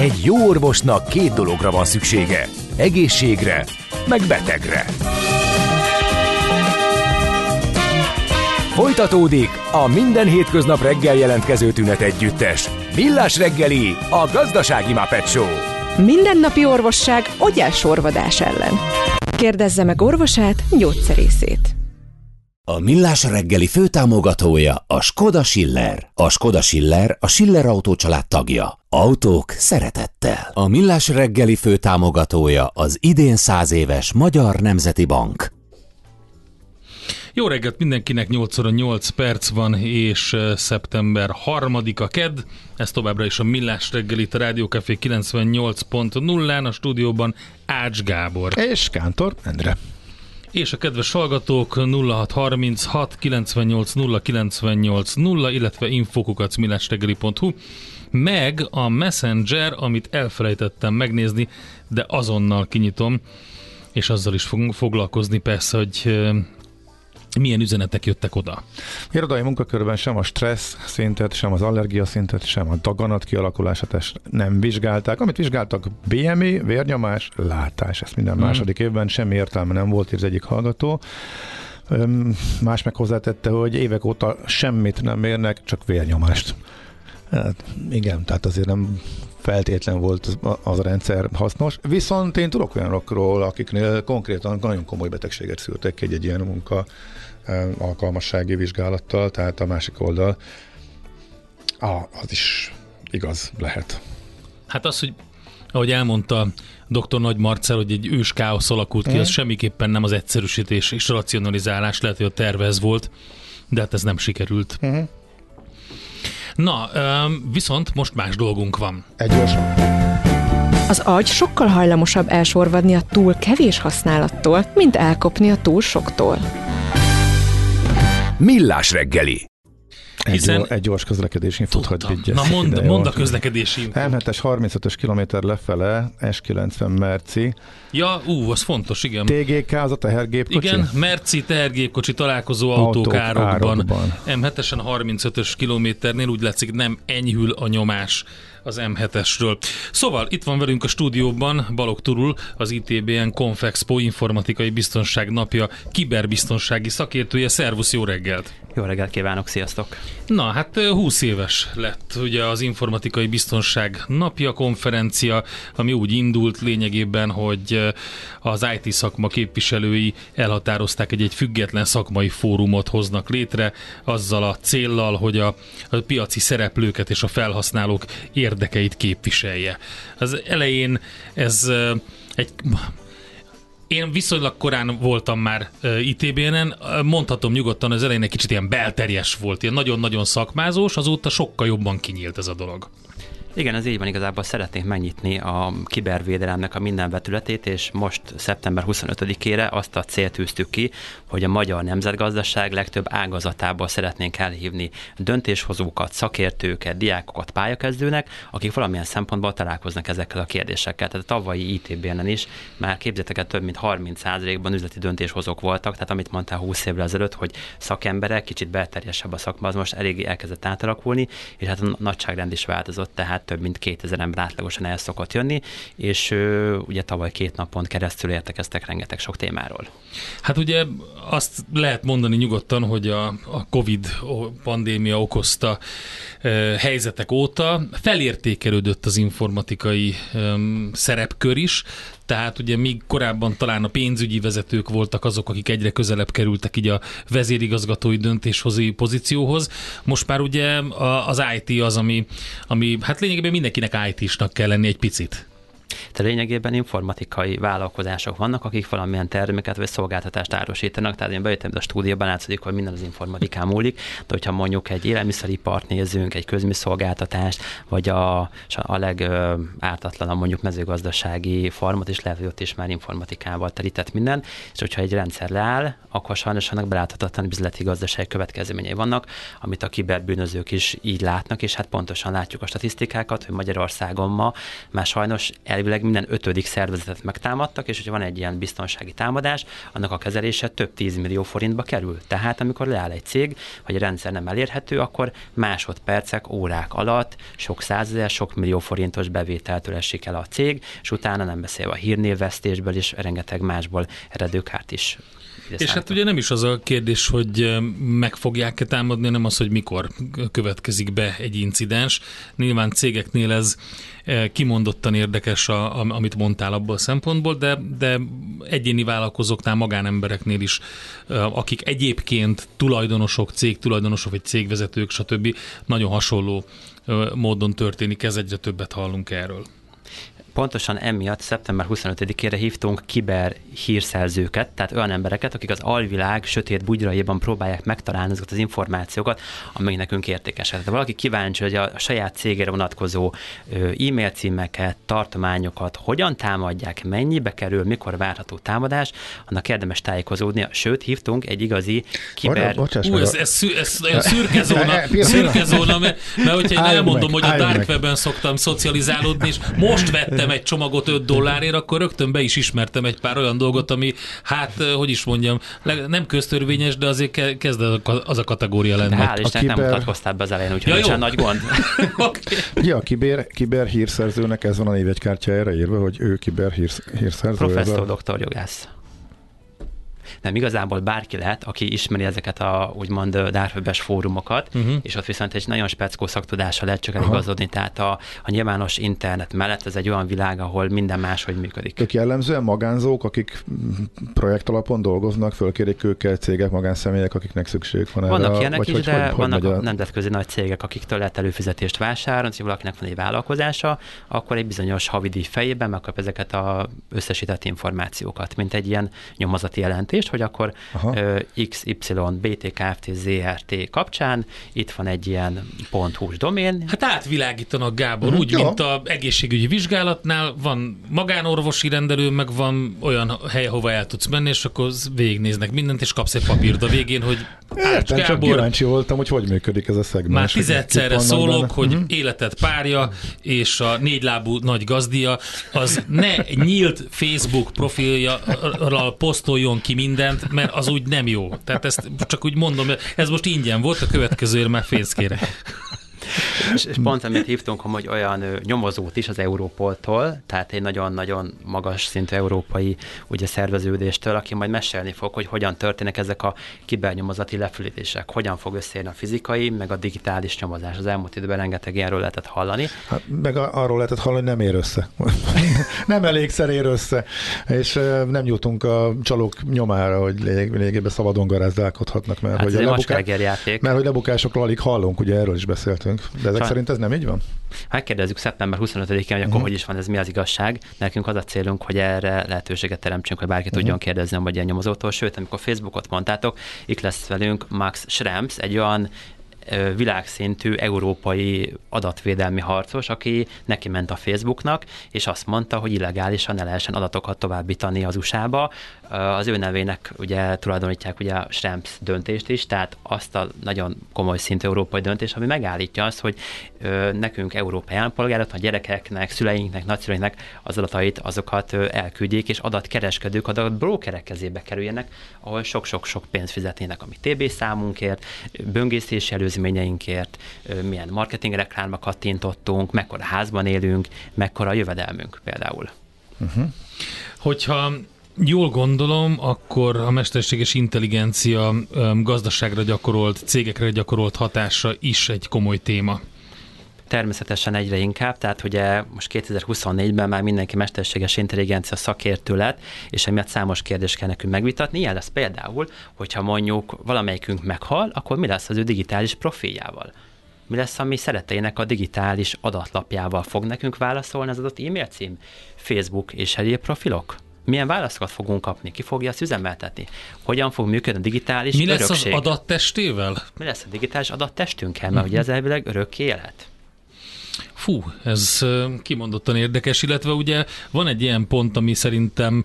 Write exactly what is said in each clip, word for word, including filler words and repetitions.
Egy jó orvosnak két dologra van szüksége. Egészségre, meg betegre. Folytatódik a minden hétköznap reggel jelentkező tünet együttes. Millás reggeli, a gazdasági Muppet Show. Mindennapi orvosság ogyásorvadás ellen. Kérdezze meg orvosát, gyógyszerészét. A Millás reggeli főtámogatója a Skoda Schiller. A Skoda Schiller a Schiller Autó család tagja. Autók szeretettel. A Millás reggeli főtámogatója az idén száz éves Magyar Nemzeti Bank. Jó reggelt mindenkinek, nyolc óra nyolc perc van, és szeptember harmadika kedd. Ez továbbra is a Millás reggel itt a Rádió Café kilencvennyolc pont nullán, a stúdióban Ács Gábor. És Kántor Endre. És a kedves hallgatók nulla hat harminchat kilencvennyolc nulla kilencvennyolc nulla, illetve info kukac millásreggeli pont hu, meg a Messenger, amit elfelejtettem megnézni, de azonnal kinyitom, és azzal is fogunk foglalkozni persze, hogy milyen üzenetek jöttek oda. Irodai munkakörben sem a stressz szintet, sem az allergia szintet, sem a daganat kialakulását nem vizsgálták. Amit vizsgáltak, bé em i, vérnyomás, látás. Ezt minden második hmm. évben semmi értelme nem volt, ír az egyik hallgató. Más meg hozzátette, hogy évek óta semmit nem mérnek, csak vérnyomást. Hát, igen, tehát azért nem feltétlen volt az a rendszer hasznos. Viszont én tudok olyanokról, akiknél konkrétan nagyon komoly betegséget szűrtek egy, egy ilyen munka alkalmassági vizsgálattal, tehát a másik oldal ah, az is igaz lehet. Hát az, hogy ahogy elmondta doktor Nagy Marcell, hogy egy ős káosz alakult ki, mm. az semmiképpen nem az egyszerűsítés és racionalizálás, lehet, hogy a terve ez volt, de hát ez nem sikerült. Mm. Na, viszont most más dolgunk van. Egy gyorsan. Az agy sokkal hajlamosabb elsorvadni a túl kevés használattól, mint elkopni a túl soktól. Millás reggeli. Egy, Hiszen... gyors, egy gyors közlekedési infót, hogy vigyesz. Na mondd, mondd a közlekedési infót. em hetes harmincötös kilométer lefele, es kilencven Merci. Ja, ú, az fontos, igen. té gé ká, az a tehergépkocsi? Igen, Merci tehergépkocsi találkozó autók, autók árokban. árokban. em hetesen harmincötös kilométernél úgy látszik, nem enyhül a nyomás az em hetesről. Szóval itt van velünk a stúdióban Balogh Turul, az i té bé en Confexpo informatikai biztonság napja kiberbiztonsági szakértője. Szervusz, jó reggelt! Jó reggelt kívánok, sziasztok! Na, hát húsz éves lett ugye az informatikai biztonság napja konferencia, ami úgy indult lényegében, hogy az i té szakma képviselői elhatározták, egy, egy független szakmai fórumot hoznak létre, azzal a céllal, hogy a, a piaci szereplőket és a felhasználók érdekeit képviselje. Az elején ez egy... Én viszonylag korán voltam már i té bé en-en, mondhatom nyugodtan, az elején egy kicsit ilyen belterjes volt, ilyen nagyon-nagyon szakmázós, azóta sokkal jobban kinyílt ez a dolog. Igen, ez így van, igazából szeretnénk megnyitni a kibervédelemnek a minden vetületét, és most szeptember huszonötödikére azt a célt tűztük ki, hogy a magyar nemzetgazdaság legtöbb ágazatából szeretnénk elhívni döntéshozókat, szakértőket, diákokat, pályakezdőnek, akik valamilyen szempontból találkoznak ezekkel a kérdésekkel. Tehát a tavalyi i té bé en-en is már képzeteket több mint harminc százalékban üzleti döntéshozók voltak, tehát amit mondtál húsz évvel ezelőtt, hogy szakemberek, kicsit belterjesebb a szakma, az most eléggé elkezdett átalakulni, és hát a nagyságrend is változott, tehát több mint kétezer ember átlagosan el szokott jönni, és ö, ugye tavaly két napon keresztül értekeztek rengeteg sok témáról. Hát ugye azt lehet mondani nyugodtan, hogy a, a Covid pandémia okozta e, helyzetek óta felértékelődött az informatikai e, szerepkör is, tehát ugye még korábban talán a pénzügyi vezetők voltak azok, akik egyre közelebb kerültek így a vezérigazgatói döntéshozói pozícióhoz. Most már ugye az i té az, ami, ami hát lényegében mindenkinek i té-snak kell lenni egy picit. Tehát lényegében informatikai vállalkozások vannak, akik valamilyen terméket vagy szolgáltatást árusítanak. Tehát én bejöttem a stúdióban, látszik, hogy minden az informatikán múlik, de hogyha mondjuk egy élelmiszeripart nézünk, egy közműszolgáltatást, vagy a, a legártatlanabb mondjuk mezőgazdasági farmot is lehet, hogy ott is már informatikával terített minden, és hogyha egy rendszer leáll, akkor sajnos annak beláthatatlan üzleti gazdasági következményei vannak, amit a kiberbűnözők is így látnak, és hát pontosan látjuk a statisztikákat, hogy Magyarországon ma már sajnos elvileg elvileg minden ötödik szervezetet megtámadtak, és hogyha van egy ilyen biztonsági támadás, annak a kezelése több tízmillió forintba kerül. Tehát amikor leáll egy cég, vagy a rendszer nem elérhető, akkor másodpercek, órák alatt sok százezer, sok millió forintos bevételtől esik el a cég, és utána nem beszélve a hírnévvesztésből és rengeteg másból eredő kárt is. És hát ugye nem is az a kérdés, hogy meg fogják-e támadni, hanem az, hogy mikor következik be egy incidens. Nyilván cégeknél ez kimondottan érdekes, a, amit mondtál abból a szempontból, de, de egyéni vállalkozóknál, magánembereknél is, akik egyébként tulajdonosok, cégtulajdonosok, vagy cégvezetők, stb. Nagyon hasonló módon történik, ez egyre többet hallunk erről. Pontosan emiatt szeptember huszonötödikére hívtunk kiber hírszerzőket, tehát olyan embereket, akik az alvilág sötét bugyraiban próbálják megtalálni azokat az információkat, amelyek nekünk értékesek. Tehát valaki kíváncsi, hogy a saját cégére vonatkozó e-mail címeket, tartományokat hogyan támadják, mennyibe kerül, mikor várható támadás, annak érdemes tájékozódni. Sőt, hívtunk egy igazi kiber... Ú, ez, ez, szü, ez olyan szürke zóna, szürke zóna, mert, mert hogyha én elmondom, hogy a dark webben szoktam szocializálódni, és most vettem egy csomagot öt dollárért, akkor rögtön be is ismertem egy pár olyan dolgot, ami, hát, hogy is mondjam, nem köztörvényes, de azért kezd az a kategória lenni. De hál' Istennek kiber... nem mutatkoztál be az elején, úgyhogy ja, nincsen nagy gond. Okay. Ja, a kiber, kiber hírszerzőnek ez van a névjegykártyájára írva, hogy ő kiber hír, hírszerző. Professzor, a... doktor, jogász. Nem, igazából bárki lehet, aki ismeri ezeket a úgymond dark-webes fórumokat, uh-huh. és ott viszont egy nagyon speckó szaktudása lehet csak eligazodni, tehát a, a nyilvános internet mellett ez egy olyan világ, ahol minden máshogy működik. Ők jellemzően magánzók, akik projekt alapon dolgoznak, fölkérik őket cégek, magánszemélyek, akiknek szükségük van erre. Vannak ilyenek vagy is, hogy, de hogy, vannak hogy a nemzetközi nagy cégek, akiktől lehet előfizetést vásárolni, ha valakinek van egy vállalkozása, akkor egy bizonyos havidíj fejében megkap ezeket az összesített információkat, mint egy ilyen nyomozati jelentést, hogy akkor uh, iksz ipszilon bé té Kft. zé er té kapcsán itt van egy ilyen .hu-s domén. Hát átvilágítanak, Gábor, úgy, ja. mint az egészségügyi vizsgálatnál van magánorvosi rendelő, meg van olyan hely, hova el tudsz menni, és akkor végignéznek mindent, és kapsz egy papírt a végén, hogy Ács Gábor. Csak kíváncsi voltam, hogy hogy működik ez a szegmens. Már tizedszerre szólok, benne. hogy uh-huh. életed párja, és a négylábú nagy gazdia, az ne nyílt Facebook profilja posztoljon ki mindent, mert az úgy nem jó. Tehát ezt csak úgy mondom, ez most ingyen volt, a következőért már pénzt kérek. És, és pont amit hívtunk, hogy olyan ö, nyomozót is az Europoltól, tehát egy nagyon-nagyon magas szintű európai ugye, szerveződéstől, aki majd mesélni fog, hogy hogyan történnek ezek a kibernyomozati lefülítések, hogyan fog összeérni a fizikai, meg a digitális nyomozás. Az elmúlt időben rengeteg ilyenről lehetett hallani. Hát, meg a, arról lehetett hallani, hogy nem ér össze. nem elégszer ér össze. És uh, nem jutunk a csalók nyomára, hogy lényegében szabadon garázdálkodhatnak, mert, hát hogy, a lebuká... mert hogy lebukásokról alig hallunk, ugye erről is beszéltünk. De ezek Csán... szerint ez nem így van? Megkérdezzük szeptember huszonötödikén, hogy akkor uh-huh. hogy is van ez, mi az igazság. Nekünk az a célunk, hogy erre lehetőséget teremtsünk, hogy bárki uh-huh. tudjon kérdezni, vagy ilyen nyomozótól. Sőt, amikor Facebookot mondtátok, itt lesz velünk Max Schrems, egy olyan világszintű európai adatvédelmi harcos, aki neki ment a Facebooknak, és azt mondta, hogy illegálisan ne lehessen adatokat továbbítani az u es á-ba. Az ő nevének ugye tulajdonítják ugye a Schrems döntést is, tehát azt a nagyon komoly szintű európai döntés, ami megállítja azt, hogy nekünk európai állampolgárok, a gyerekeknek, szüleinknek, nagyszüleinknek az adatait, azokat elküldjék, és adatkereskedők, adatbrókerek kezébe kerüljenek, ahol sok-sok-sok pénzt fizetnének a mi té bé számunkért, böngészési előzményeinkért, milyen marketing reklámra kattintottunk, mekkora házban élünk, mekkora a jövedelmünk például. Uh-huh. Hogyha jól gondolom, akkor a mesterséges intelligencia gazdaságra gyakorolt, cégekre gyakorolt hatása is egy komoly téma. Természetesen egyre inkább, tehát ugye most kétezer-huszonnégyben már mindenki mesterséges intelligencia szakértő lett, és emiatt számos kérdést kell nekünk megvitatni. Ilyen lesz például, hogyha mondjuk valamelyikünk meghal, akkor mi lesz az ő digitális profiljával? Mi lesz a mi szereteinek a digitális adatlapjával? Fog nekünk válaszolni az adott e-mail cím? Facebook és egyéb profilok? Milyen válaszokat fogunk kapni? Ki fogja azt üzemeltetni? Hogyan fog működni a digitális Mi örökség? lesz az adattestével? Mi lesz a digitális adattestünkkel? Mert uh-huh. ugye ez elvileg örökké élet. Fú, ez kimondottan érdekes, illetve ugye van egy ilyen pont, ami szerintem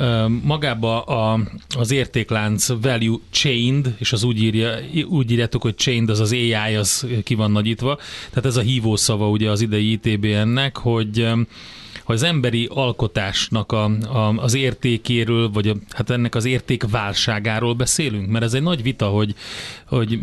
magába a, az értéklánc value chained, és az úgy, írja, úgy írjátok, hogy chained, az az á i, az ki van nagyítva, tehát ez a hívószava ugye az idei i té bé ennek, hogy az emberi alkotásnak a, a, az értékéről, vagy a, hát ennek az értékválságáról beszélünk, mert ez egy nagy vita, hogy, hogy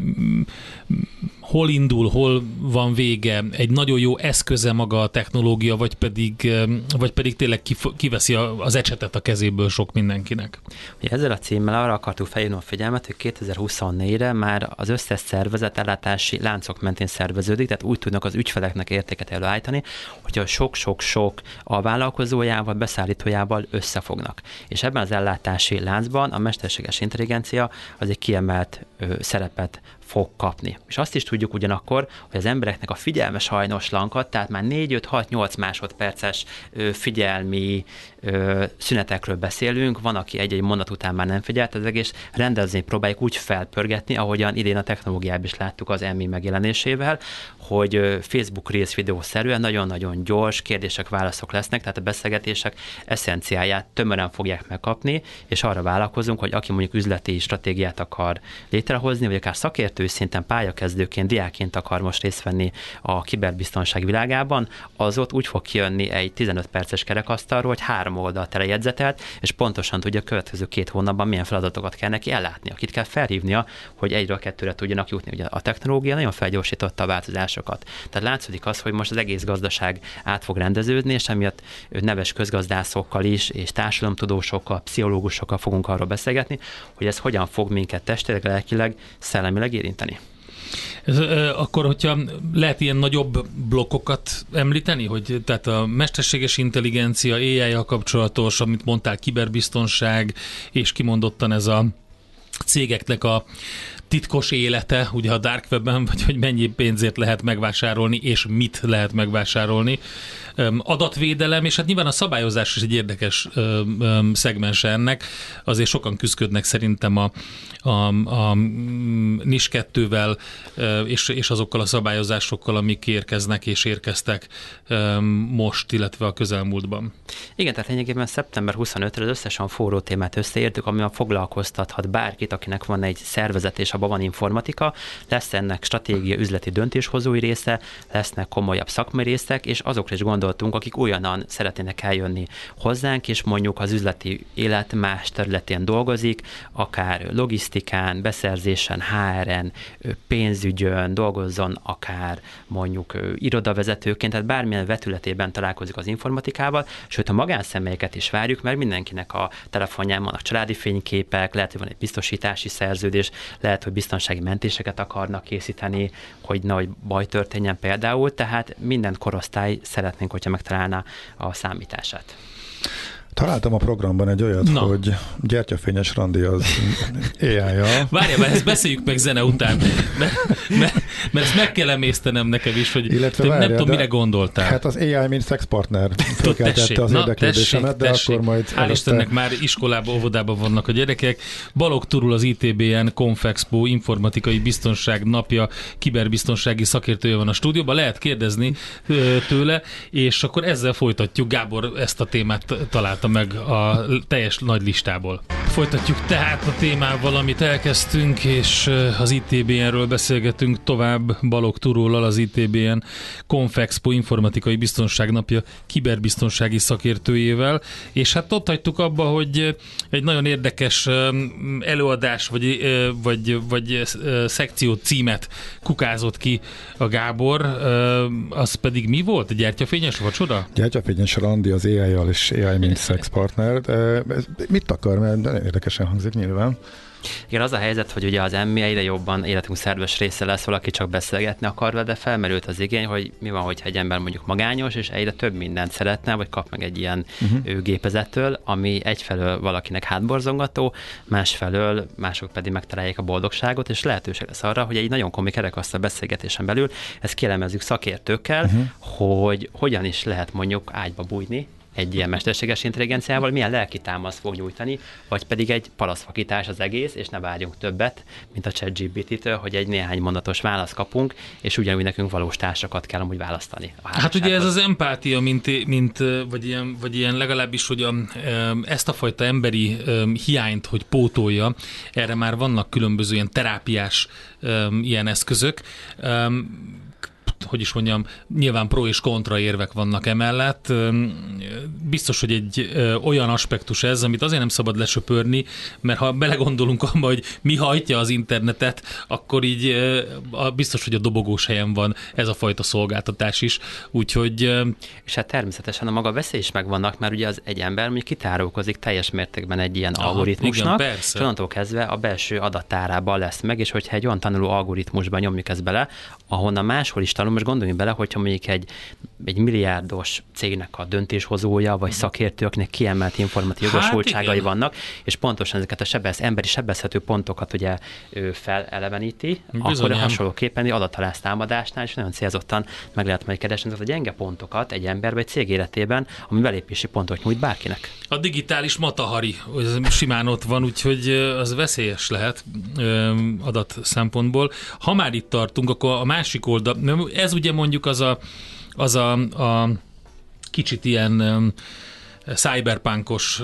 hol indul, hol van vége, egy nagyon jó eszköze maga a technológia, vagy pedig, vagy pedig tényleg kiveszi az ecsetet a kezéből sok mindenkinek. Ugye ezzel a címmel arra akartuk felhívni a figyelmet, hogy kétezer-huszonnégyre már az összes szervezet ellátási láncok mentén szerveződik, tehát úgy tudnak az ügyfeleknek értéket előállítani, hogyha sok-sok-sok a vállalkozójával, beszállítójával összefognak. És ebben az ellátási láncban a mesterséges intelligencia az egy kiemelt ö, szerepet fog kapni. És azt is tudjuk ugyanakkor, hogy az embereknek a figyelmes hajnoslankat, tehát már négy öt hat nyolc másodperces ö, figyelmi ö, szünetekről beszélünk, van, aki egy-egy mondat után már nem figyelt, az egész rendezni próbáljuk úgy felpörgetni, ahogyan idén a technológiában is láttuk az Emmy megjelenésével, hogy ö, Facebook Reels videószerűen nagyon-nagyon gyors kérdések, válaszok lesznek, tehát a beszélgetések eszenciáját tömören fogják megkapni, és arra vállalkozunk, hogy aki mondjuk üzleti stratégiát akar létrehozni, vagy akár szakértői szinten pályakezdőként, diákként akar most részt venni a kiberbiztonság világában, az ott úgy fog kijönni egy tizenöt perces kerekasztalról, hogy három oldal telejegyzetelt, és pontosan tudja a következő két hónapban milyen feladatokat kell neki ellátni, akit kell felhívnia, hogy egyről kettőre tudjanak jutni. Ugye a technológia nagyon felgyorsította a változásokat. Tehát látszódik az, hogy most az egész gazdaság át fog rendeződni, és emiatt neves közgazdászokkal is, és társadalomtudósokkal, pszichológusokkal fogunk arról beszélgetni, hogy ez hogyan fog minket testileg, lelkileg, szellemileg érinteni. Ez, akkor, hogyha lehet ilyen nagyobb blokkokat említeni, hogy tehát a mesterséges intelligencia, á í-jal kapcsolatos, amit mondtál, kiberbiztonság, és kimondottan ez a cégeknek a titkos élete, ugye a dark webben, vagy hogy mennyi pénzért lehet megvásárolni, és mit lehet megvásárolni. Adatvédelem, és hát nyilván a szabályozás is egy érdekes szegmens ennek. Azért sokan küzdködnek szerintem a, a, a NIS kettővel, és, és azokkal a szabályozásokkal, amik érkeznek és érkeztek most, illetve a közelmúltban. Igen, tehát lényegében szeptember huszonötödikére az összesen forró témát összeértük, ami foglalkoztathat bárkit, akinek van egy szervezet, és abban van informatika, lesz ennek stratégia, üzleti döntéshozói része, lesznek komolyabb szakmai részek, és azokra is gondoltunk, akik olyanan szeretnének eljönni hozzánk, és mondjuk az üzleti élet más területén dolgozik, akár logisztikán, beszerzésen, há er-en, pénzügyön dolgozzon, akár mondjuk irodavezetőként, tehát bármilyen vetületében találkozik az informatikával, sőt a magánszemélyeket is várjuk, mert mindenkinek a telefonján vannak családi fényképek, lehet, hogy van egy biztosítási szerződés, lehet, hogy biztonsági mentéseket akarnak készíteni, hogy nehogy baj történjen például, tehát minden korosztály szeretnénk, hogyha megtalálná a számítását. Találtam a programban egy olyat, Na. hogy gyertyafényes randi az á í-jal. Várjál, ezt beszéljük meg zene után, mert, mert, mert ezt meg kell emésztenem nekem is, hogy Illetve várjál, nem tudom, mire gondoltál. Hát az á í, mint szexpartner fölkeltette az érdeklődésemet, de tessék. Akkor majd... Hál' előtte... Istennek már iskolába, óvodában vannak a gyerekek. Balogh Turul, az i té bé en Konfexpo informatikai biztonság napja kiberbiztonsági szakértője van a stúdióban, lehet kérdezni tőle, és akkor ezzel folytatjuk. Gábor ezt a témát találta meg a teljes nagy listából. Folytatjuk tehát a témával, amit elkezdtünk, és az i té bé en-ről beszélgetünk tovább Balogh Turullal, az i té bé en Konfexpo informatikai biztonság napja kiberbiztonsági szakértőjével, és hát ott hagytuk abba, hogy egy nagyon érdekes előadás, vagy, vagy, vagy szekció címet kukázott ki a Gábor, az pedig mi volt? Gyertyafényes vacsoda? Gyertyafényes randi az á í-jal és á í mint szexpartner. Mit akar? Mert nagyon érdekesen hangzik nyilván. Igen, az a helyzet, hogy ugye az Emmy egyre jobban életünk szerves része lesz, valaki csak beszélgetni akar vele, de felmerült az igény, hogy mi van, hogyha egy ember mondjuk magányos, és egyre több mindent szeretne, vagy kap meg egy ilyen uh-huh. gépezettől, ami egyfelől valakinek hátborzongató, másfelől mások pedig megtalálják a boldogságot, és lehetőség lesz arra, hogy egy nagyon komoly kerekasztal beszélgetésen belül ezt kielemezzük szakértőkkel, uh-huh. hogy hogyan is lehet mondjuk ágyba bújni egy ilyen mesterséges intelligenciával, milyen lelki támaszt fog nyújtani, vagy pedig egy palaszfakítás az egész, és ne várjunk többet, mint a ChatGPT-től, hogy egy néhány mondatos választ kapunk, és ugyanúgy nekünk valós társakat kell amúgy választani. Hát ugye ez az empátia, mint, mint vagy, ilyen, vagy ilyen legalábbis, hogy a, ezt a fajta emberi hiányt, hogy pótolja, erre már vannak különböző ilyen terápiás ilyen eszközök. hogy is mondjam, nyilván pro és kontra érvek vannak emellett. Biztos, hogy egy olyan aspektus ez, amit azért nem szabad lesöpörni, mert ha belegondolunk abba, hogy mi hajtja az internetet, akkor így biztos, hogy a dobogós helyen van ez a fajta szolgáltatás is. Úgyhogy... És hát természetesen a maga veszély is megvannak, mert ugye az egy ember mondjuk kitárulkozik teljes mértékben egy ilyen aha, algoritmusnak, igen, és onnantól kezdve a belső adattárában lesz meg, és hogyha egy olyan tanuló algoritmusban nyomjuk ezt bele, ahonnan máshol is tanul, most gondoljunk bele, hogyha mondjuk egy, egy milliárdos cégnek a döntéshozója, vagy szakértő, akinek kiemelt informatív jogosultságai hát vannak, és pontosan ezeket a sebez, emberi sebezhető pontokat ugye feleleveníti, akkor hasonlóképpen egy adathalász támadásnál is nagyon célzottan meg lehet majd keresni a gyenge pontokat egy ember vagy cég életében, ami belépési pontot nyújt bárkinek. A digitális matahari, az simán ott van, úgyhogy az veszélyes lehet adat szempontból. Ha már itt tartunk, akkor a másik oldal, ez ugye mondjuk az a, az a, a kicsit ilyen cyberpunkos,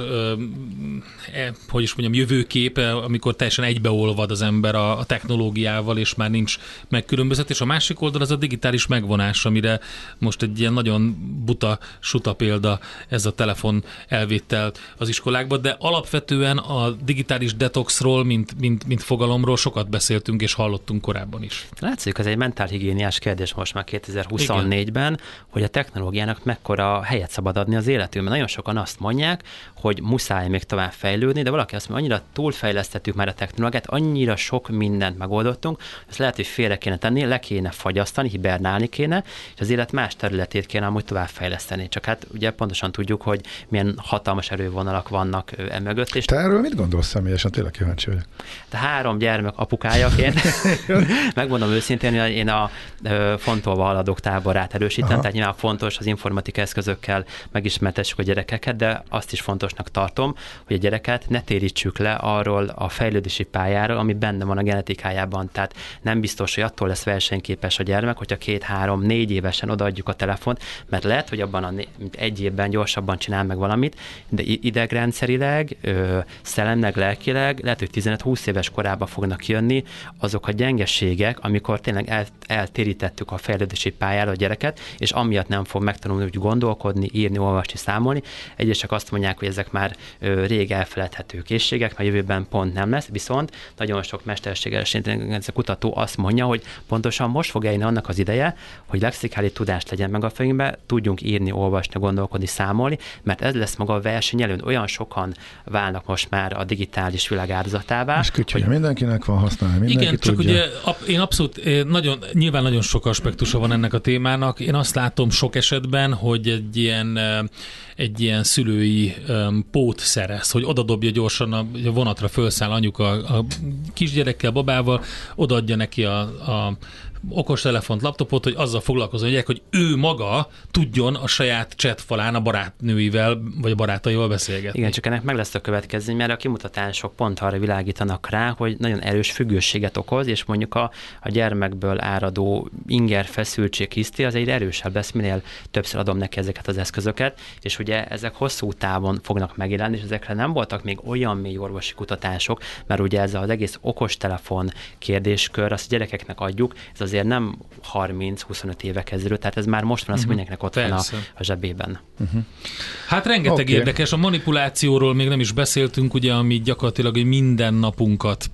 eh, hogy is mondjam, jövőkép, amikor teljesen egybeolvad az ember a, a technológiával, és már nincs megkülönböztetés. A másik oldal az a digitális megvonás, amire most egy ilyen nagyon buta, suta példa ez a telefon elvétel az iskolákban, de alapvetően a digitális detoxról, mint, mint, mint fogalomról sokat beszéltünk és hallottunk korábban is. Látszik, ez egy mentálhigiéniás kérdés most már kétezer-huszonnégyben, igen, hogy a technológiának mekkora helyet szabad adni az életünkben. Nagyon sokan azt mondják, hogy muszáj még tovább fejlődni, de valaki azt mondja, annyira túlfejlesztettük már a technológiát, annyira sok mindent megoldottunk, ezt lehet, hogy félre kéne tenni, le kéne fagyasztani, hibernálni kéne, és az élet más területét kéne amúgy továbbfejleszteni. Csak hát ugye pontosan tudjuk, hogy milyen hatalmas erővonalak vannak emögött. És te erről mit gondolsz személyesen? Tényleg kíváncsi vagyok. De három gyermek apukájaként megmondom őszintén, hogy én a fontolva haladók táborát erősítem, aha, tehát nyilván fontos az informatika eszközökkel megismertessük a gyerekeket, de azt is fontosnak tartom, hogy a gyereket ne térítsük le arról a fejlődési pályáról, ami benne van a genetikájában. Tehát nem biztos, hogy attól lesz versenyképes a gyermek, hogyha két, három, négy évesen odaadjuk a telefont, mert lehet, hogy abban a né- egy évben gyorsabban csinál meg valamit, de idegrendszerileg, ö, szellemleg, lelkileg, lehet, hogy tizenöt-húsz éves korában fognak jönni azok a gyengeségek, amikor tényleg el, eltérítettük a fejlődési pályára a gyereket, és amiatt nem fog megtanulni, hogy gondolkodni, írni, olvasni, számolni. Egyesek azt mondják, hogy ezek már ö, rég elfeledhető készségek, mert jövőben pont nem lesz, viszont nagyon sok mesterséges intelligencia kutató azt mondja, hogy pontosan most fog eljönni annak az ideje, hogy lexikális tudást legyen meg a fejünkbe, tudjunk írni, olvasni, gondolkodni, számolni, mert ez lesz maga a verseny előtt. Olyan sokan válnak most már a digitális világ áldozatává. És hogy mindenkinek van használni, mindenki igen, tudja. Csak ugye én abszolút, nagyon, nyilván nagyon sok aspektusa van ennek a témának. Én azt látom sok esetben, hogy egy ilyen egy ilyen szülői um, pót szerez, hogy odadobja gyorsan a, a vonatra, felszáll anyuka a, a kisgyerekkel, babával, odaadja neki a, a okostelefont, laptopot, hogy azzal foglalkozom, hogy ő maga tudjon a saját chatfalán a barátnőivel, vagy a barátaival beszélgetni. Igen, csak ennek meg lesz a következmény, mert a kimutatások pont arra világítanak rá, hogy nagyon erős függőséget okoz, és mondjuk a, a gyermekből áradó inger, feszültség, hiszti, az egy erősebb lesz, minél többször adom neki ezeket az eszközöket, és ugye ezek hosszú távon fognak megjelenni, és ezekre nem voltak még olyan mély orvosi kutatások, mert ugye ez az egész okostelefon kérdéskör, azt a gyerekeknek adjuk, ez az azért nem harminc-huszonöt éve kezdődő, tehát ez már most van az, hogy uh-huh. mindenkinek ott Persze. van a, a zsebében. Uh-huh. Hát rengeteg okay. érdekes, a manipulációról még nem is beszéltünk, ugye, ami gyakorlatilag minden napunkat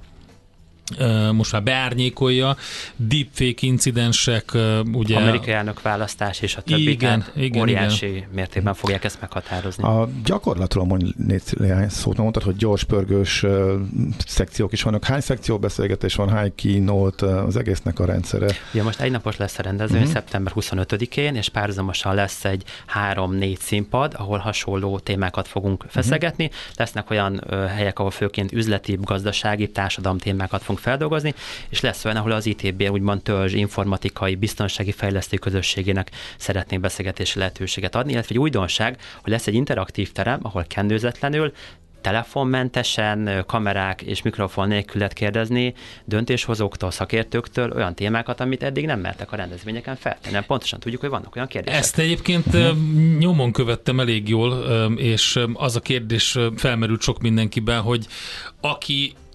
most már beárnyékolja, deepfake incidensek, ugye... Amerikai elnök választás és a többi, igen, igen, óriási igen. mértékben fogják ezt meghatározni. A gyakorlatról mondj néhány szót, mondtad, hogy gyorspörgős uh, szekciók is vannak. Hány szekció beszélgetés van, hány keynote, uh, az egésznek a rendszere? Ugye most egynapos lesz a rendezvény uh-huh. szeptember huszonötödikén, és párhuzamosan lesz egy három-négy színpad, ahol hasonló témákat fogunk feszegetni. Uh-huh. Lesznek olyan uh, helyek, ahol főként üzleti, gazdasági, társadalmi témákat fogunk feldolgozni, és lesz olyan, ahol az i té bé úgymond törzs informatikai, biztonsági fejlesztő közösségének szeretnék beszélgetési lehetőséget adni, illetve egy újdonság, hogy lesz egy interaktív terem, ahol kendőzetlenül telefonmentesen, kamerák és mikrofon nélkül lehet kérdezni döntéshozóktól, szakértőktől olyan témákat, amit eddig nem mertek a rendezvényeken feltenni. Pontosan tudjuk, hogy vannak olyan kérdések. Ezt egyébként nyomon követtem elég jól, és az a kérdés felmerült sok mindenkiben, hogy aki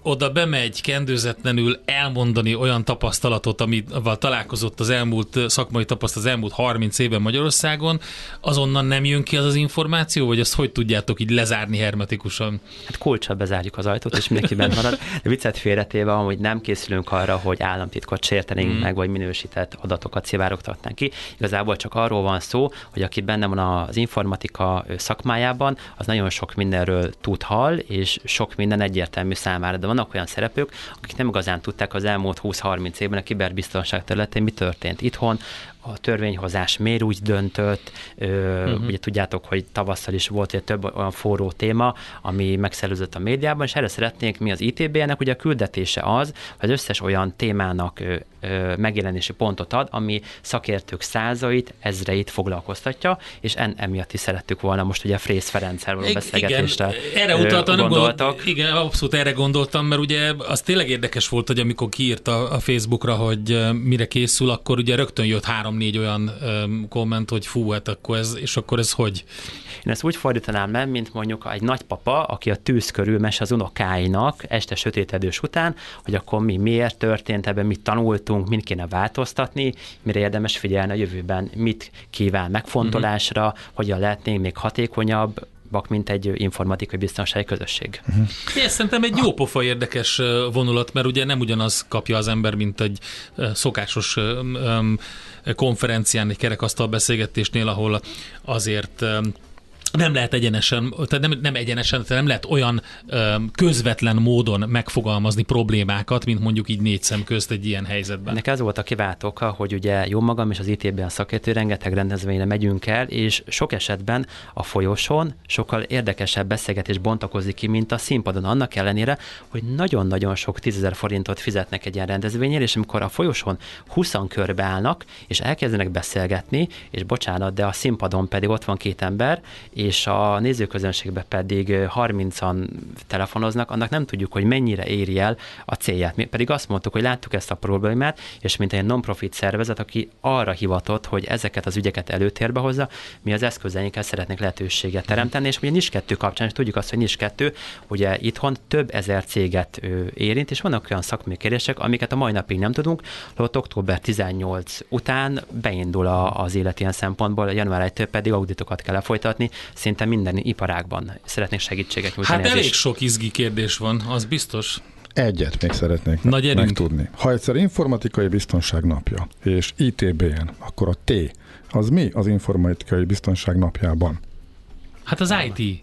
oda bemegy kendőzetlenül elmondani olyan tapasztalatot, amivel találkozott az elmúlt szakmai tapasztalat az elmúlt harminc évben Magyarországon, azonnan nem jön ki az az információ, vagy azt hogy tudjátok így lezárni hermetikusan? Hát kulccsal bezárjuk az ajtót, és mindenki bent marad. De viccet félretéve, hogy nem készülünk arra, hogy államtitkot sértenénk mm. meg, vagy minősített adatokat szivárogtatnánk ki. Igazából csak arról van szó, hogy aki benne van az informatika szakmájában, az nagyon sok mindenről tud, hall, és sok minden egyértelmű számára. De vannak olyan szereplők, akik nem igazán tudták az elmúlt húsz-harminc évben a kiberbiztonság területén mi történt itthon, a törvényhozás miért úgy döntött, ö, uh-huh. ugye tudjátok, hogy tavasszal is volt egy több olyan forró téma, ami megszellőzött a médiában, és erre szeretnénk mi az i té bé ennek ugye a küldetése az, hogy az összes olyan témának ö, ö, megjelenési pontot ad, ami szakértők százait, ezreit foglalkoztatja, és en, emiatt is szerettük volna most ugye Frész Ferenccel való beszélgetésre erre utaltam, gondoltak. Igen, abszolút erre gondoltam, mert ugye az tényleg érdekes volt, hogy amikor kiírta a Facebookra, hogy mire készül, akkor ugye rögtön jött három négy olyan um, komment, hogy fú, hát akkor ez, és akkor ez hogy? Én ezt úgy fordítanám le, mint mondjuk egy nagypapa, aki a tűz körül mesél az unokáinak este sötétedős után, hogy akkor mi miért történt ebben, mit tanultunk, mit kéne változtatni, mire érdemes figyelni a jövőben, mit kíván megfontolásra, uh-huh. hogyan lehetnénk még hatékonyabb, mint egy informatikai biztonsági közösség. Uh-huh. Én szerintem egy jó pofa érdekes vonulat, mert ugye nem ugyanaz kapja az ember, mint egy szokásos um, konferencián, egy kerekasztal beszélgetésnél, ahol azért um, nem lehet egyenesen, tehát nem, nem egyenesen, tehát nem lehet olyan um, közvetlen módon megfogalmazni problémákat, mint mondjuk így négy szem közt egy ilyen helyzetben. Ennek ez volt a kiváltó oka, hogy ugye jó magam és az i té bé a szakértő rengeteg rendezvényre megyünk el, és sok esetben a folyosón sokkal érdekesebb beszélgetés bontakozik ki, mint a színpadon, annak ellenére, hogy nagyon-nagyon sok tízezer forintot fizetnek egy ilyen rendezvényért, és amikor a folyosón húszan körbe állnak, és elkezdenek beszélgetni, és bocsánat, de a színpadon pedig ott van két ember, és a nézőközönségben pedig harmincan telefonoznak, annak nem tudjuk, hogy mennyire éri el a célját. Mi pedig azt mondtuk, hogy láttuk ezt a problémát, és mint egy non-profit szervezet, aki arra hivatott, hogy ezeket az ügyeket előtérbe hozza, mi az eszközeinkkel szeretnénk lehetőséget teremteni, és ugye NIS kettő kapcsán, és tudjuk azt, hogy NIS kettő ugye itthon több ezer céget érint, és vannak olyan szakmai kérdések, amiket a mai napig nem tudunk, hogy október tizennyolc után beindul az élet ilyen szempontból, január elsejétől pedig auditokat kell lefolytatni, szinte minden iparágban szeretnék segítséget nyújtani. Hát elég sok izgi kérdés van, az biztos. Egyet még szeretnék Na, megtudni. Ha egyszer informatikai biztonság napja, és i té bé-en, akkor a T, az mi az informatikai biztonság napjában? Hát az i té.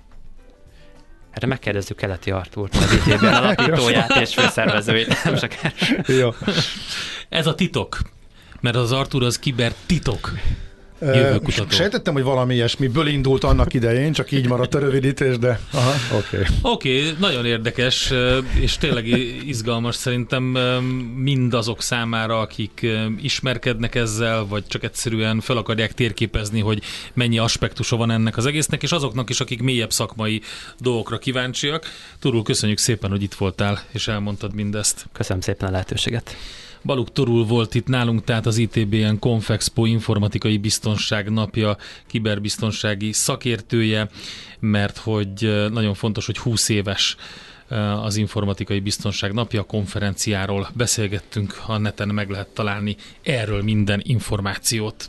Erre megkérdezzük Keleti Artúrt, az i té bé alapítóját és főszervezőjét. Nem csak ja. Ez a titok, mert az Artúr az kiber titok. Sejtettem, hogy valami ilyesmiből indult annak idején, csak így maradt a rövidítés, de aha, oké. Okay. Oké, okay, nagyon érdekes, és tényleg izgalmas szerintem mindazok számára, akik ismerkednek ezzel, vagy csak egyszerűen fel akarják térképezni, hogy mennyi aspektusa van ennek az egésznek, és azoknak is, akik mélyebb szakmai dolgokra kíváncsiak. Turul, köszönjük szépen, hogy itt voltál, és elmondtad mindezt. Köszönöm szépen a lehetőséget. Balogh Turul volt itt nálunk, tehát az i té bé-en Konfexpo informatikai biztonság napja kiberbiztonsági szakértője, mert hogy nagyon fontos, hogy húsz éves az informatikai biztonság napja, konferenciáról beszélgettünk, a neten meg lehet találni erről minden információt.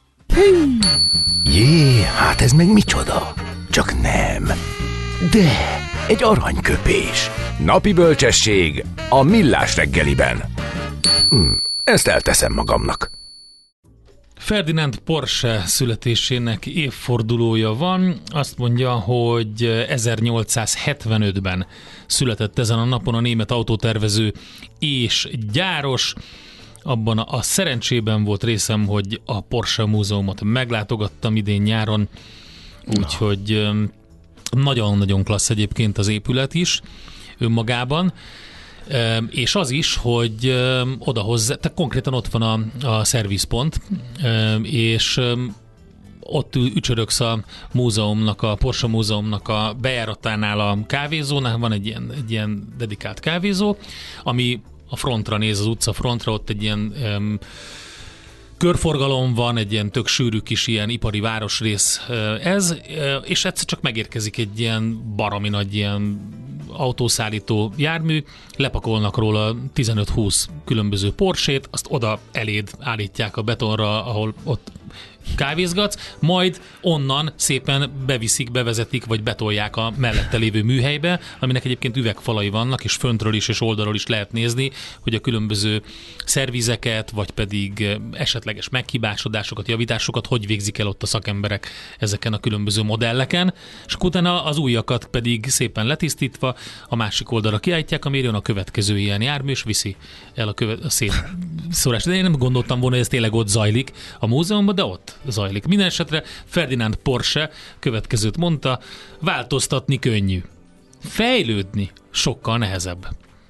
Jé, hát ez meg micsoda? Csak nem. De egy aranyköpés. Napi bölcsesség a Millás reggeliben. Hm, ezt elteszem magamnak. Ferdinand Porsche születésének évfordulója van. Azt mondja, hogy ezernyolcszázhetvenötben született ezen a napon a német autótervező és gyáros. Abban a szerencsében volt részem, hogy a Porsche múzeumot meglátogattam idén nyáron, úgyhogy nagyon-nagyon klassz egyébként az épület is önmagában. És az is, hogy odahozzá, tehát konkrétan ott van a, a szervizpont, és ott ücsörögsz a múzeumnak, a Porsche múzeumnak a bejáratánál a kávézónál, van egy ilyen, egy ilyen dedikált kávézó, ami a frontra néz, az utca frontra, ott egy ilyen um, körforgalom van, egy ilyen tök sűrű kis ilyen ipari városrész ez, és egyszer csak megérkezik egy ilyen baromi nagy ilyen autószállító jármű, lepakolnak róla tizenöt-húsz különböző Porsét, azt oda eléd állítják a betonra, ahol ott kávézgatsz, majd onnan szépen beviszik, bevezetik, vagy betolják a mellette lévő műhelybe, aminek egyébként üvegfalai vannak, és föntről is és oldalról is lehet nézni, hogy a különböző szervizeket, vagy pedig esetleges meghibásodásokat, javításokat hogy végzik el ott a szakemberek ezeken a különböző modelleken, és utána az újakat pedig szépen letisztítva a másik oldalra kiállítják, amire jön a következő ilyen jármű, és viszi el a, követ, a szétszórást. De én nem gondoltam volna, hogy ez tényleg ott zajlik a múzeumban, de ott zajlik. Minden esetre Ferdinand Porsche következőt mondta, változtatni könnyű. Fejlődni sokkal nehezebb.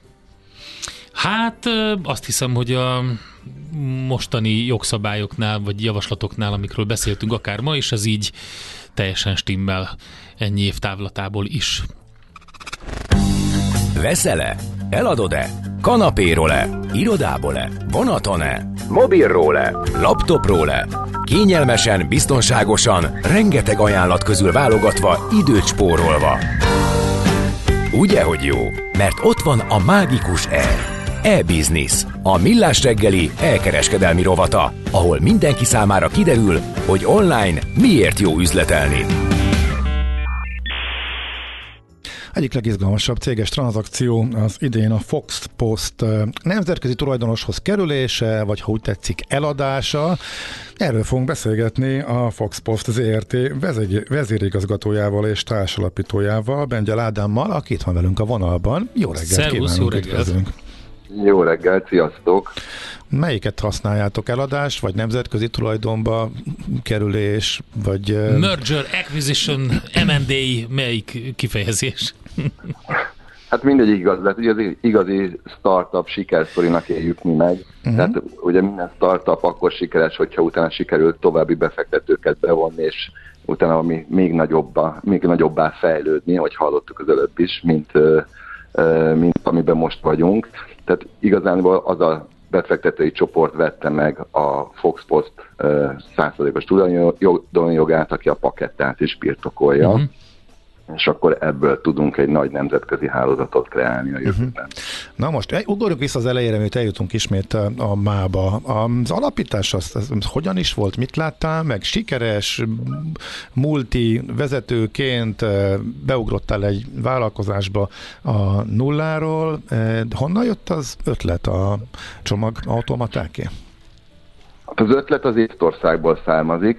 Hát azt hiszem, hogy a mostani jogszabályoknál, vagy javaslatoknál, amikről beszéltünk akár ma is, ez így teljesen stimmel ennyi év távlatából is. Veszel-e? Eladod-e? Kanapéról-e? Irodából-e? Vonaton-e? Mobilról-e? Laptopról-e? Kényelmesen, biztonságosan, rengeteg ajánlat közül válogatva, időt spórolva. Ugye, hogy jó? Mert ott van a mágikus E. E-Business, a Millás reggeli elkereskedelmi rovata, ahol mindenki számára kiderül, hogy online miért jó üzletelni. Egyik legizgalmasabb céges tranzakció az idén a Fox Post nemzetközi tulajdonoshoz kerülése, vagy ha úgy tetszik eladása. Erről fogunk beszélgetni a Fox Post zé er té vezérigazgatójával és társalapítójával, Bengyel Ádámmal, aki itt van velünk a vonalban. Jó reggelt! Szervusz, jó reggelt! Jó reggelt, sziasztok! Melyiket használjátok, eladás, vagy nemzetközi tulajdonba kerülés, vagy... Merger, Acquisition, em and á, melyik kifejezés? Hát mindegyik igaz, de ugye az igazi startup sikersztorinak éljük mi meg. Uh-huh. Tehát ugye minden startup akkor sikeres, hogyha utána sikerült további befektetőket bevonni, és utána ami még nagyobbá, még nagyobbá fejlődni, ahogy hallottuk az előbb is, mint, mint amiben most vagyunk. Tehát igazán az a befektetői csoport vette meg a Fox Post száz százalékos tulajdonjogát, aki a pakettát is birtokolja. Uh-huh. És akkor ebből tudunk egy nagy nemzetközi hálózatot kreálni a jövőben. Uh-huh. Na most, ugorjuk vissza az elejére, mert eljutunk ismét a mába. Az alapítás az, az, az hogyan is volt? Mit láttál meg? Sikeres, multi vezetőként beugrottál egy vállalkozásba a nulláról. Honnan jött az ötlet a csomagautomatáké? Az ötlet az Észtországból származik.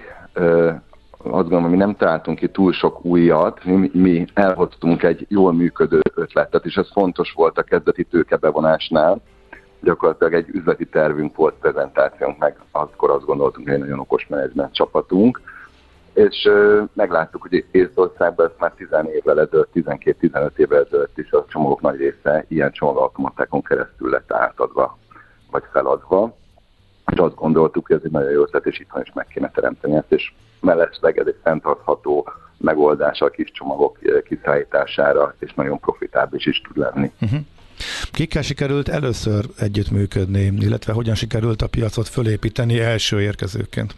Azt gondolom, mi nem találtunk ki túl sok újat, mi, mi elhoztunk egy jól működő ötletet, és ez fontos volt a kezdeti tőkebevonásnál. Gyakorlatilag egy üzleti tervünk volt, prezentációnk, meg akkor azt gondoltunk, hogy egy nagyon okos menedzsment csapatunk, és ö, megláttuk, hogy Észtországban ez már tíz évvel ezelőtt, tizenkét-tizenöt évvel ezelőtt is a csomagok nagy része ilyen csomagautomatákon keresztül lett átadva, vagy feladva. És azt gondoltuk, hogy ez egy nagyon jó ötlet, és itthon is meg kéne teremteni ezt, és mellesleg ez egy fenntartható megoldás a kis csomagok kiszállítására, és nagyon profitábilis is tud lenni. Uh-huh. Kikkel sikerült először együttműködni, illetve hogyan sikerült a piacot fölépíteni első érkezőként?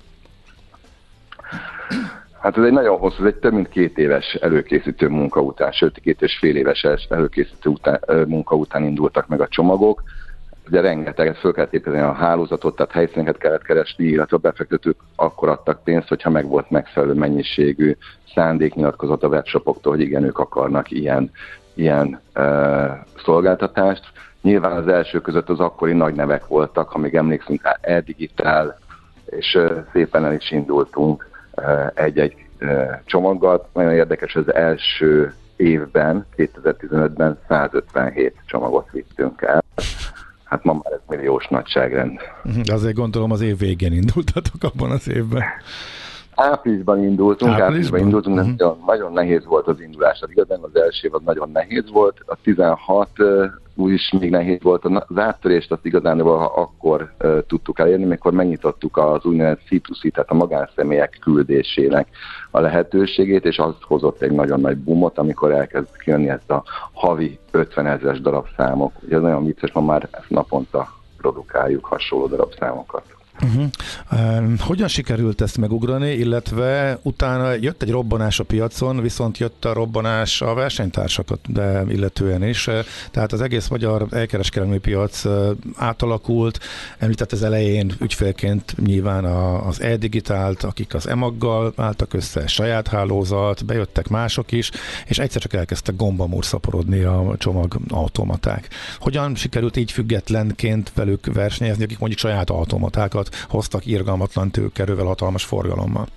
Hát ez egy nagyon hosszú, ez egy több mint két éves előkészítő munka után, sőt két és fél éves előkészítő után, munka után indultak meg a csomagok. Ugye rengeteget föl kellett építeni a hálózatot, tehát helyszíneket kellett keresni, illetve a befektetők akkor adtak pénzt, hogyha meg volt megfelelő mennyiségű szándéknyilatkozat a webshopoktól, hogy igen, ők akarnak ilyen, ilyen uh, szolgáltatást. Nyilván az első között az akkori nagy nevek voltak, ha még emlékszünk rá, e-digitál, és uh, szépen el is indultunk uh, egy-egy uh, csomaggal. Nagyon érdekes, hogy az első évben, kétezer-tizenötben százötvenhét csomagot vittünk el. Hát ma már ez milliós nagyságrend. De azért gondolom az év végén indultatok abban az évben. Áprilisban indultunk, áprilisban, áprilisban indultunk, uh-huh. nagyon, nagyon nehéz volt az indulás. Az igazán az első év az nagyon nehéz volt, a tizenhat uh, úgyis még nehéz volt. Az áttörést azt igazán akkor uh, tudtuk elérni, amikor megnyitottuk az úgynevezett cé kettő cé, tehát a magánszemélyek küldésének a lehetőségét, és az hozott egy nagyon nagy boomot, amikor elkezd kijönni ezt a havi ötvenezres darabszámok. Ugye ez nagyon vicces, ma már ezt naponta produkáljuk hasonló darabszámokat. Uh-huh. Um, hogyan sikerült ezt megugrani, illetve utána jött egy robbanás a piacon, viszont jött a robbanás a versenytársakat, de illetően is. Tehát az egész magyar elkereskedelmi piac átalakult. Említett az elején ügyfélként nyilván az e-digitált, akik az e-maggal álltak össze, saját hálózat, bejöttek mások is, és egyszer csak elkezdtek gombamúr szaporodni a csomagautomaták. Hogyan sikerült így függetlenként velük versenyezni, akik mondjuk saját automatákat hoztak irgalmatlan tőkerővel, hatalmas forgalommal?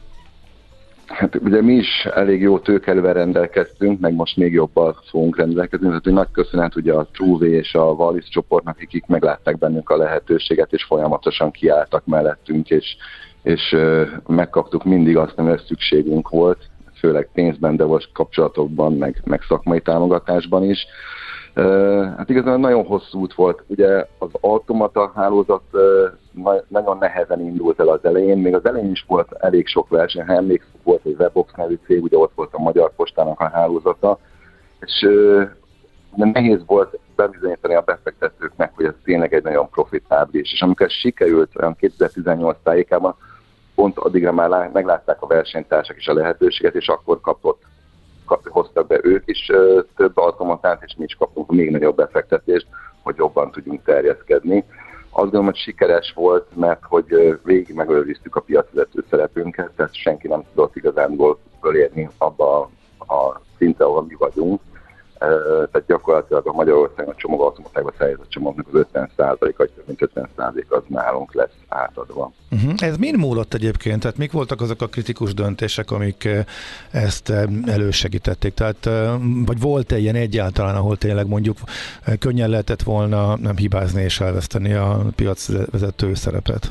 Hát ugye mi is elég jó tőkerővel rendelkeztünk, meg most még jobban fogunk rendelkezni. Tehát, hogy nagy köszönet ugye a True és a Wallis csoportnak, akik meglátták bennünk a lehetőséget, és folyamatosan kiálltak mellettünk, és, és uh, megkaptuk mindig azt, amire szükségünk volt, főleg pénzben, de most kapcsolatokban, meg, meg szakmai támogatásban is. Uh, hát igazán nagyon hosszú út volt. Ugye az automata hálózat uh, nagyon nehezen indult el az elején, még az elején is volt elég sok verseny, ha emlékszünk, volt egy Webbox nevű cég, ugye ott volt a Magyar Postának a hálózata, és uh, nehéz volt bebizonyítani a befektetőknek, hogy ez tényleg egy nagyon profitábilis, és amikor ez sikerült olyan kétezer-tizennyolc tájékában, pont addigra már lá- meglátták a versenytársak is a lehetőséget, és akkor kapott hoztak be ők is uh, több automatát, és mi is kaptunk még nagyobb befektetést, hogy jobban tudjunk terjeszkedni. Azt gondolom, hogy sikeres volt, mert hogy uh, végig megőriztük a piacvezető szerepünket, tehát senki nem tudott igazánból fölérni abba a, a szintre, ahol mi vagyunk. Uh, tehát gyakorlatilag a Magyarországon a csomagautomatákba szállított csomagnak az ötven százaléka, vagy több mint ötven százaléka az nálunk lesz átadva. Uh-huh. Ez mind múlott egyébként? Tehát mik voltak azok a kritikus döntések, amik ezt elősegítették? Tehát, vagy volt-e ilyen egyáltalán, ahol tényleg mondjuk könnyen lehetett volna nem hibázni és elveszteni a piacvezető szerepet?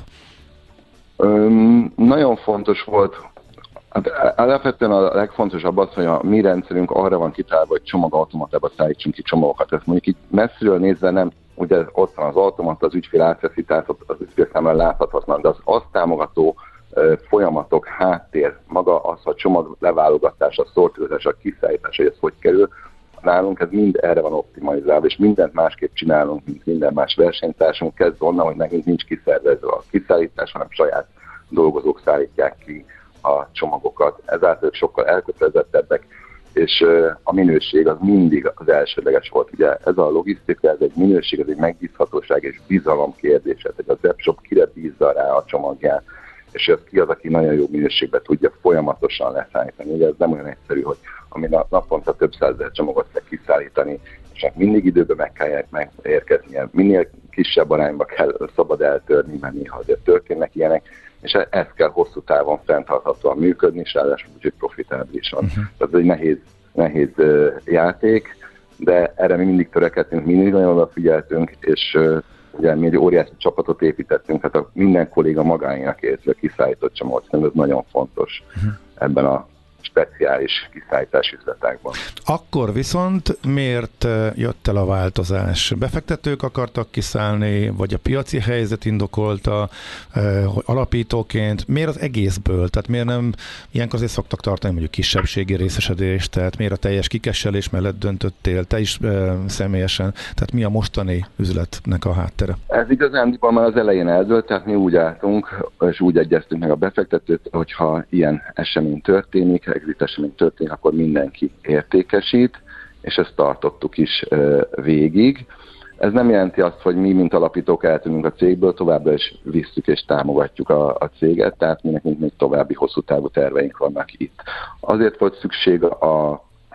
Um, nagyon fontos volt. Hát alapvetően a legfontosabb az, hogy a mi rendszerünk arra van kitalálva, hogy csomagautomatába szállítsunk ki csomagokat. Ezt mondjuk így messziről nézve nem, ugye ott van az automata, az ügyfél átveszi, tehát az ügyfél számára láthatatlan, de az azt támogató uh, folyamatok, háttér, maga az, a csomag leválogatása, szortírozása, kiszállítása, hogy ez hogy kerül, nálunk ez mind erre van optimalizálva, és mindent másképp csinálunk, mint minden más versenytársunk, kezd onnan, hogy nekünk nincs kiszervezve a kiszállítás, hanem saját dolgozók szállítják ki a csomagokat, ezáltal sokkal elkötelezettebbek, és a minőség az mindig az elsődleges volt. Ugye ez a logisztika, ez egy minőség, ez egy megbízhatóság és bizalom kérdése, hogy az webshop kire bízza rá a csomagját, és ez ki az, aki nagyon jó minőségben tudja folyamatosan leszállítani. Ugye ez nem olyan egyszerű, hogy ami naponta több százezer csomagot kell kiszállítani, és mindig időben meg kell megérkeznie. Minél kisebb arányba kell szabad eltörni, mert néha azért történnek ilyenek, és ez kell hosszú távon fenntarthatóan működni, és ráadásul úgy, hogy profitábilisan. Uh-huh. Tehát ez egy nehéz, nehéz uh, játék, de erre mi mindig törekedtünk, mindig nagyon odafigyeltünk, és uh, ugye mi egy óriási csapatot építettünk, tehát a minden kolléga magáénak érzi a kiszállított csomagot, szerintem ez nagyon fontos uh-huh. ebben a speciális kiszállítási üzletekben. Akkor viszont miért jött el a változás? Befektetők akartak kiszállni, vagy a piaci helyzet indokolta, hogy alapítóként? Miért az egészből? Tehát miért nem, ilyenkor azért szoktak tartani mondjuk kisebbségi részesedést, tehát miért a teljes kikesselés mellett döntöttél, te is e, személyesen? Tehát mi a mostani üzletnek a háttere? Ez igazándiból már az elején eldőlt, tehát mi úgy álltunk, és úgy egyeztünk meg a befektetőt, hogyha ilyen esemény történik, exit esemény történik, akkor mindenki értékesít, és ezt tartottuk is e, végig. Ez nem jelenti azt, hogy mi, mint alapítók eltűnünk a cégből, továbbra is visszük és támogatjuk a, a céget, tehát mi nekünk még további hosszú távú terveink vannak itt. Azért volt szükség a,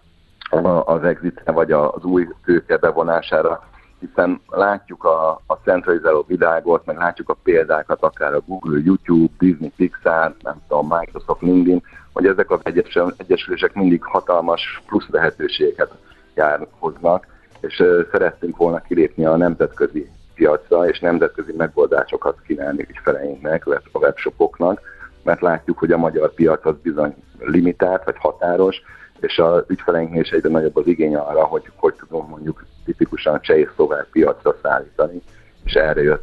a, az exitre, vagy az új tőke bevonására, hiszen látjuk a, a centralizáló világot, meg látjuk a példákat, akár a Google, YouTube, Disney, Pixar, nem tudom, Microsoft, LinkedIn, hogy ezek az egyesülések mindig hatalmas plusz lehetőségeket jár, hoznak, és uh, szerettünk volna kilépni a nemzetközi piacra, és nemzetközi megoldásokat kínálni ügyfeleinknek, a webshopoknak, mert látjuk, hogy a magyar piac az bizony limitált, vagy határos, és az ügyfeleinknél is egyre nagyobb az igény arra, hogy hogy tudunk mondjuk tipikusan cseh és szlovák piacra szállítani, és erre jött itt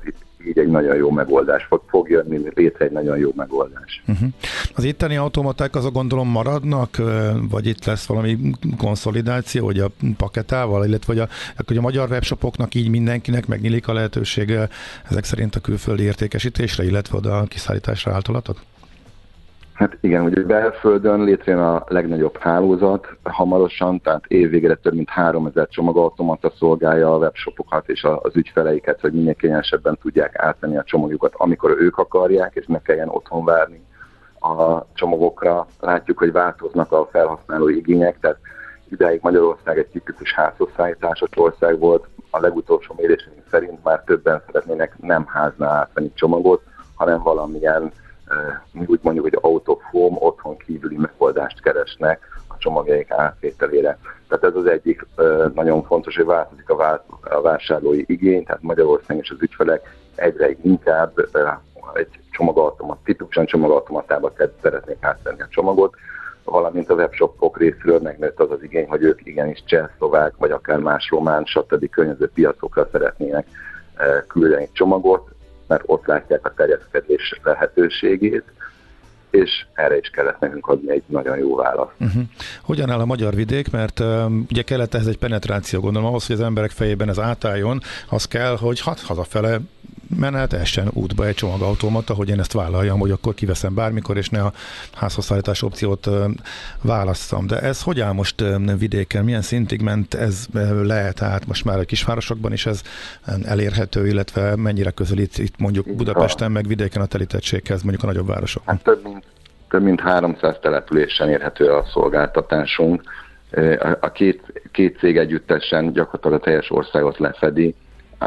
így egy nagyon jó megoldás fog, fog jönni, létre egy nagyon jó megoldás. Uh-huh. Az itteni automaták azok gondolom maradnak, vagy itt lesz valami konszolidáció, hogy a paketával, illetve hogy a, hogy a magyar webshopoknak így mindenkinek megnyílik a lehetősége ezek szerint a külföldi értékesítésre, illetve oda a kiszállításra általatok? Hát igen, ugye belföldön létrejön a legnagyobb hálózat hamarosan, tehát évvégére több mint háromezer csomagautomata szolgálja a webshopokat és az ügyfeleiket, hogy minél kényelmesebben tudják átvenni a csomagjukat, amikor ők akarják, és ne kelljen otthon várni a csomagokra. Látjuk, hogy változnak a felhasználói igények, tehát idáig Magyarország egy tipikus házhozszállításos ország volt, a legutolsó mérésünk szerint már többen szeretnének nem háznál átvenni csomagot, hanem valamilyen mi úgy mondjuk, hogy out of home, otthon kívüli megoldást keresnek a csomagjaik átvételére. Tehát ez az egyik nagyon fontos, hogy változik a, vá- a vásárlói igény, tehát Magyarország és az ügyfelek egyre inkább egy csomagautomat, tipikusan csomagautomatába szeretnék átvenni a csomagot, valamint a webshopok részéről megnőtt az az igény, hogy ők igenis cseh, szlovák, vagy akár más román, stb. Környező piacokra szeretnének küldeni csomagot, mert ott látják a terjeszkedés lehetőségét, és erre is kellett nekünk adni egy nagyon jó választ. Uh-huh. Hogyan áll a magyar vidék? Mert uh, ugye kellett ehhez egy penetráció, gondolom, ahhoz, hogy az emberek fejében ez átálljon, az kell, hogy hát hazafele menet essen útba egy csomagautomata, hogy én ezt vállaljam, hogy akkor kiveszem bármikor, és ne a házhozszállítás opciót uh, válasszam. De ez hogy áll most uh, vidéken? Milyen szintig ment ez uh, le? Tehát most már a kisvárosokban is ez uh, elérhető, illetve mennyire közelít itt mondjuk Budapesten, meg vidéken a telítettséghez, mondjuk a nagyobb városokban? Hát több mint, több mint háromszáz településen érhető a szolgáltatásunk. A két, két cég együttesen gyakorlatilag a teljes országot lefedi.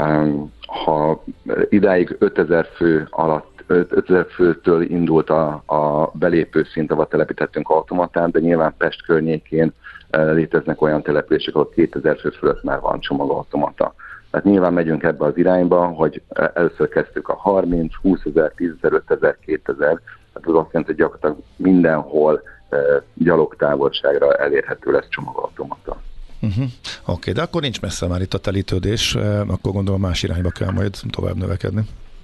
Ha idáig ötezer fő alatt, ötezer főtől indult a, a belépő szint, ahol telepítettünk automatán, de nyilván Pest környékén léteznek olyan települések, ahol kétezer fő fölött már van csomagautomata. Tehát nyilván megyünk ebbe az irányba, hogy először kezdtük a harminc, húszezer, tízezer, ötezer, kétezer, tehát az azt jelenti, hogy gyakorlatilag mindenhol gyalogtávolságra elérhető lesz csomagautomata. Uh-huh. Oké, okay, de akkor nincs messze már itt a telítődés, akkor gondolom más irányba kell majd tovább növekedni.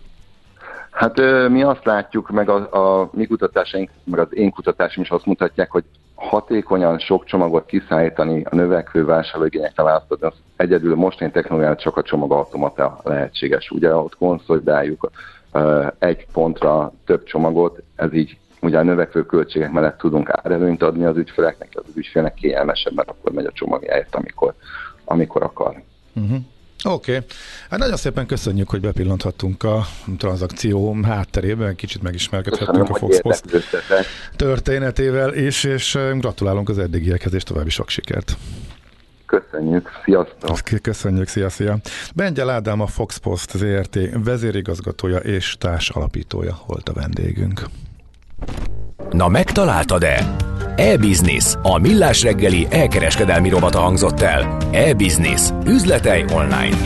Hát mi azt látjuk, meg a, a mi kutatásaink, meg az én kutatásom is azt mutatják, hogy hatékonyan sok csomagot kiszállítani a növekvő vásárlóigényekre választani, az egyedül mostani technológián csak a csomagautomata lehetséges. Ugye ott konszolidáljuk egy pontra több csomagot, ez így ugye a növekvő költségek mellett tudunk árelőnyt adni az ügyfeleknek, az ügyfélnek kényelmesebb, mert akkor megy a csomagjáért, amikor, amikor akar. Uh-huh. Oké. Okay. Hát nagyon szépen köszönjük, hogy bepillanthattunk a tranzakció hátterében, kicsit megismerkedhettünk Köszönöm, a Foxpost történetével is, és gratulálunk az eddigiekhez, és további sok sikert. Köszönjük, sziasztok! Köszönjük, szia, szia! Bengyel Ádám, a Foxpost zé er té vezérigazgatója és társalapítója volt a vendégünk. Na, megtaláltad-e? E-Business, a Millás reggeli elkereskedelmi rovata hangzott el. E-Business, üzletei online.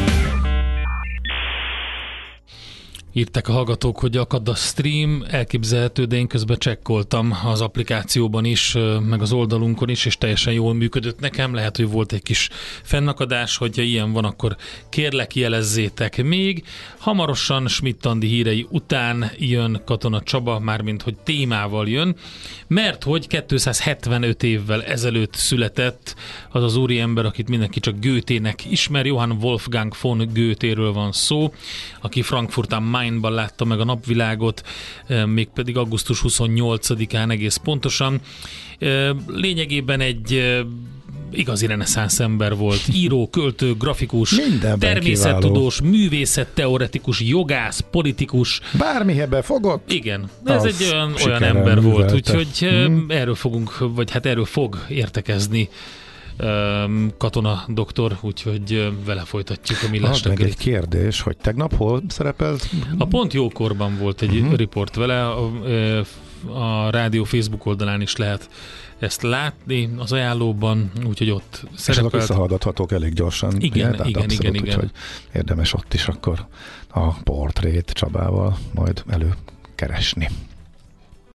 Írták a hallgatók, hogy akad a stream, elképzelhető, de én közben csekkoltam az applikációban is, meg az oldalunkon is, és teljesen jól működött nekem. Lehet, hogy volt egy kis fennakadás, hogyha ilyen van, akkor kérlek jelezzétek még. Hamarosan Schmidt Andi hírei után jön Katona Csaba, mármint hogy témával jön, mert hogy kétszázhetvenöt évvel ezelőtt született az az úriember, akit mindenki csak Goethének ismer, Johann Wolfgang von Goethéről van szó, aki Frankfurt am Mainban látta meg a napvilágot, mégpedig augusztus huszonnyolcadikán egész pontosan. Lényegében egy igazi reneszánsz ember volt. Író, költő, grafikus, mindenben természettudós, kiváló, művészetteoretikus, jogász, politikus. Bármibe fogott. Igen, ez egy olyan, olyan ember művelte. Volt, úgyhogy hmm. erről fogunk, vagy hát erről fog értekezni Katona doktor, úgyhogy vele folytatjuk a Millás reggelit. Egy kérdés, hogy tegnap hol szerepelt? A Pont Jókorban volt egy uh-huh. riport vele, a, a rádió Facebook oldalán is lehet ezt látni az ajánlóban, úgyhogy ott és szerepelt. És azok visszahallgathatók elég gyorsan. Igen, igen, abszolút, igen, igen, igen. Úgyhogy érdemes ott is akkor a portrét Csabával majd előkeresni.